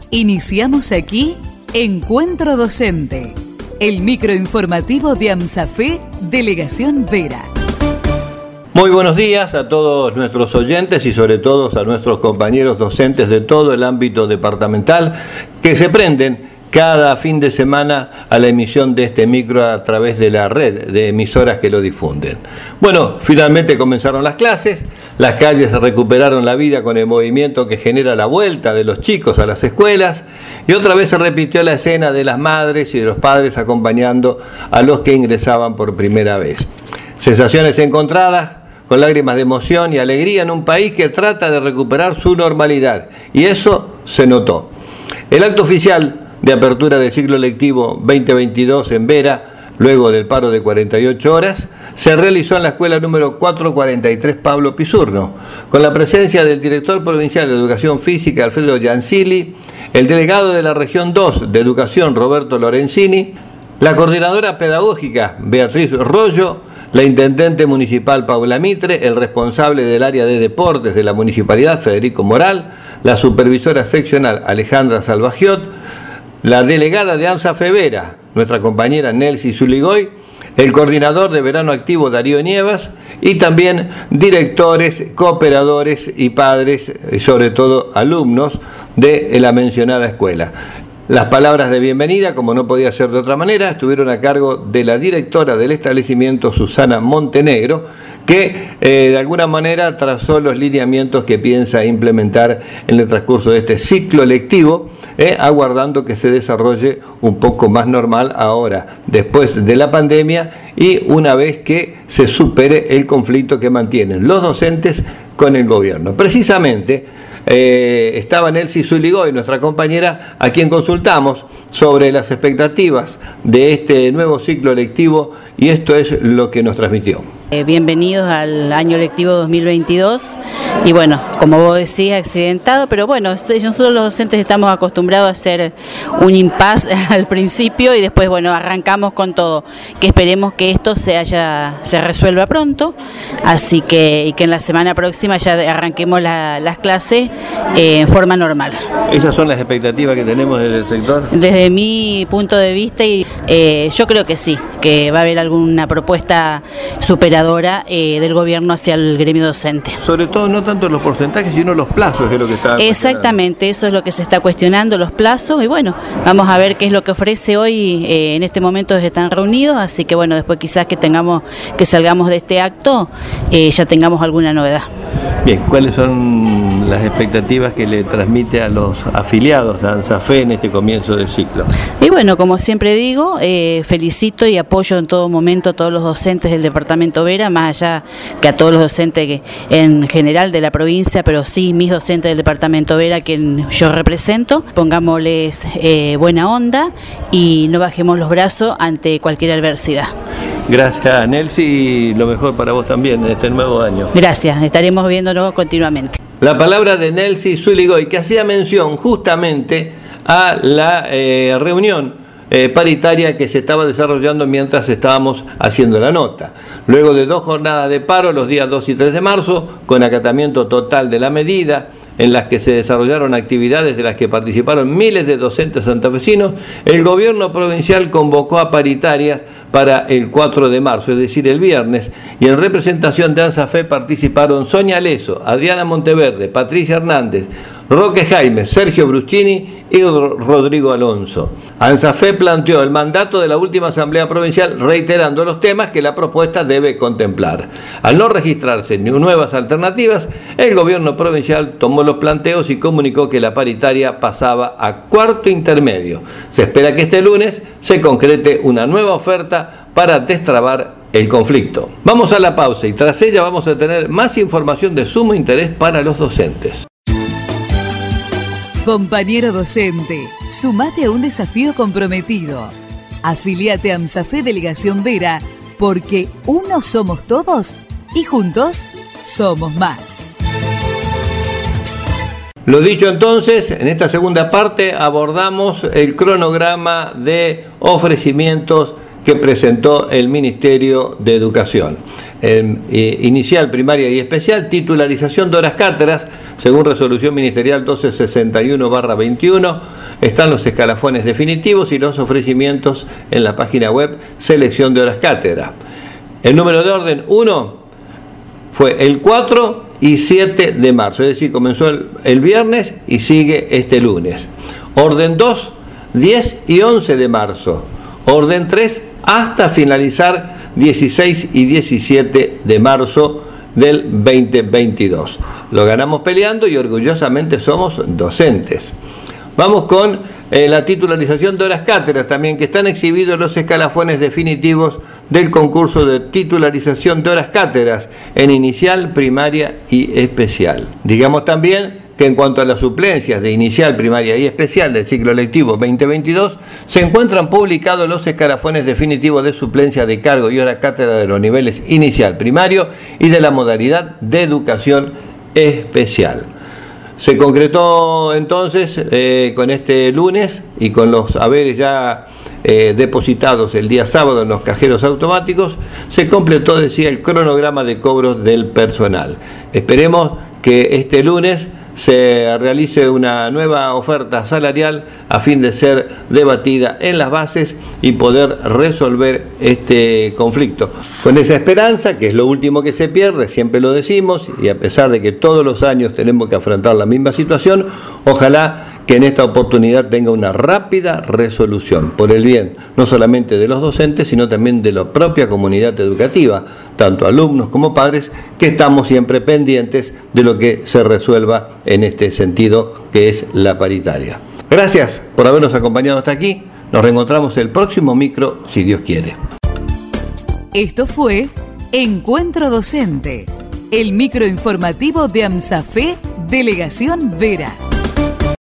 Iniciamos aquí Encuentro Docente, el microinformativo de AMSAFE, Delegación Vera. Muy buenos días a todos nuestros oyentes y sobre todo a nuestros compañeros docentes de todo el ámbito departamental que se prenden cada fin de semana a la emisión de este micro a través de la red de emisoras que lo difunden. Bueno, finalmente comenzaron las clases, las calles recuperaron la vida con el movimiento que genera la vuelta de los chicos a las escuelas y otra vez se repitió la escena de las madres y de los padres acompañando a los que ingresaban por primera vez. Sensaciones encontradas, con lágrimas de emoción y alegría en un país que trata de recuperar su normalidad, y eso se notó. El acto oficial de apertura del ciclo lectivo 2022 en Vera, luego del paro de 48 horas, se realizó en la escuela número 443 Pablo Pisurno, con la presencia del director provincial de Educación Física Alfredo Giancilli, el delegado de la región 2 de Educación Roberto Lorenzini, la coordinadora pedagógica Beatriz Rollo, la intendente municipal Paula Mitre, el responsable del área de deportes de la municipalidad Federico Moral, la supervisora seccional Alejandra Salvagiot, la delegada de AMSAFE Vera, nuestra compañera Nelsi Zuligoy, el coordinador de verano activo Darío Nievas y también directores, cooperadores y padres, y sobre todo alumnos de la mencionada escuela. Las palabras de bienvenida, como no podía ser de otra manera, estuvieron a cargo de la directora del establecimiento, Susana Montenegro, que de alguna manera trazó los lineamientos que piensa implementar en el transcurso de este ciclo lectivo, aguardando que se desarrolle un poco más normal ahora, después de la pandemia y una vez que se supere el conflicto que mantienen los docentes con el gobierno. Precisamente estaba Nelsi Zuligoy, nuestra compañera, a quien consultamos sobre las expectativas de este nuevo ciclo lectivo, y esto es lo que nos transmitió. Bienvenidos al año lectivo 2022 y bueno, como vos decís, accidentado, pero bueno, nosotros los docentes estamos acostumbrados a hacer un impasse al principio y después bueno, arrancamos con todo, que esperemos que esto se resuelva pronto, así que y que en la semana próxima ya arranquemos las clases en forma normal. ¿Esas son las expectativas que tenemos desde el sector? Desde mi punto de vista, y yo creo que sí, que va a haber alguna propuesta superadora del gobierno hacia el gremio docente. Sobre todo no tanto los porcentajes, sino los plazos, que es lo que está. Exactamente, eso es lo que se está cuestionando, los plazos, y bueno, vamos a ver qué es lo que ofrece hoy. En este momento están reunidos, así que bueno, después quizás que salgamos de este acto, ya tengamos alguna novedad. Bien, ¿cuáles son las expectativas que le transmite a los afiliados de AMSAFE en este comienzo del ciclo? Y bueno, como siempre digo, felicito y apoyo en todo momento a todos los docentes del departamento Vera, más allá que a todos los docentes en general de la provincia, pero sí mis docentes del departamento Vera, quien yo represento. Pongámosles buena onda y no bajemos los brazos ante cualquier adversidad. Gracias, Nelsi, y lo mejor para vos también en este nuevo año. Gracias, estaremos viéndonos continuamente. La palabra de Nelsi Zuligoy, que hacía mención justamente a la reunión paritaria que se estaba desarrollando mientras estábamos haciendo la nota. Luego de 2 jornadas de paro, los días 2 y 3 de marzo, con acatamiento total de la medida, en las que se desarrollaron actividades de las que participaron miles de docentes santafesinos, el gobierno provincial convocó a paritarias para el 4 de marzo, es decir, el viernes, y en representación de AMSAFE participaron Sonia Leso, Adriana Monteverde, Patricia Hernández, Roque Jaime, Sergio Bruschini y Rodrigo Alonso. AMSAFE planteó el mandato de la última Asamblea Provincial reiterando los temas que la propuesta debe contemplar. Al no registrarse ni nuevas alternativas, el gobierno provincial tomó los planteos y comunicó que la paritaria pasaba a cuarto intermedio. Se espera que este lunes se concrete una nueva oferta para destrabar el conflicto. Vamos a la pausa y tras ella vamos a tener más información de sumo interés para los docentes. Compañero docente, sumate a un desafío comprometido. Afiliate a AMSAFE Delegación Vera, porque uno somos todos y juntos somos más. Lo dicho entonces, en esta segunda parte abordamos el cronograma de ofrecimientos que presentó el Ministerio de Educación. inicial, primaria y especial, titularización de horas cátedras, según resolución ministerial 1261/21, están los escalafones definitivos y los ofrecimientos en la página web selección de horas cátedra. El número de orden 1 fue el 4 y 7 de marzo, es decir, comenzó el viernes y sigue este lunes. Orden 2, 10 y 11 de marzo. Orden 3 hasta finalizar 16 y 17 de marzo del 2022. Lo ganamos peleando y orgullosamente somos docentes. Vamos con la titularización de horas cátedras también, que están exhibidos los escalafones definitivos del concurso de titularización de horas cátedras en inicial, primaria y especial. Digamos también que en cuanto a las suplencias de inicial, primaria y especial del ciclo lectivo 2022, se encuentran publicados los escalafones definitivos de suplencia de cargo y hora cátedra de los niveles inicial, primario y de la modalidad de educación especial. Se concretó entonces con este lunes y con los haberes ya depositados el día sábado en los cajeros automáticos, se completó, decía, el cronograma de cobros del personal. Esperemos que este lunes se realice una nueva oferta salarial a fin de ser debatida en las bases y poder resolver este conflicto. Con esa esperanza, que es lo último que se pierde, siempre lo decimos, y a pesar de que todos los años tenemos que afrontar la misma situación, ojalá que en esta oportunidad tenga una rápida resolución, por el bien no solamente de los docentes, sino también de la propia comunidad educativa, tanto alumnos como padres, que estamos siempre pendientes de lo que se resuelva en este sentido, que es la paritaria. Gracias por habernos acompañado hasta aquí. Nos reencontramos el próximo micro, si Dios quiere. Esto fue Encuentro Docente, el microinformativo de AMSAFE, Delegación Vera.